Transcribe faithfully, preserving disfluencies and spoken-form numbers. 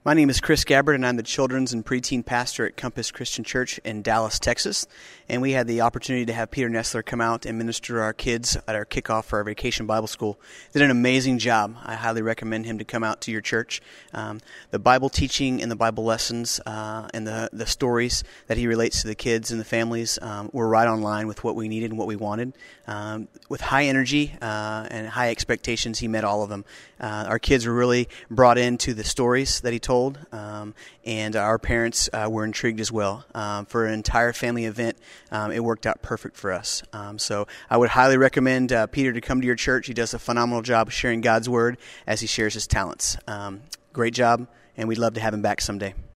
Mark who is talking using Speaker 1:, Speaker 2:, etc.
Speaker 1: My name is Chris Gabbard, and I'm the children's and preteen pastor at Compass Christian Church in Dallas, Texas. And we had the opportunity to have Peter Nestler come out and minister to our kids at our kickoff for our Vacation Bible School. Did an amazing job. I highly recommend him to come out to your church. Um, the Bible teaching and the Bible lessons uh, and the, the stories that he relates to the kids and the families um, were right on line with what we needed and what we wanted. Um, with high energy uh, and high expectations, he met all of them. Uh, our kids were really brought into the stories that he told, um, and our parents uh, were intrigued as well. Um, for an entire family event, um, it worked out perfect for us. Um, so I would highly recommend uh, Peter to come to your church. He does a phenomenal job of sharing God's Word as he shares his talents. Um, great job, and we'd love to have him back someday.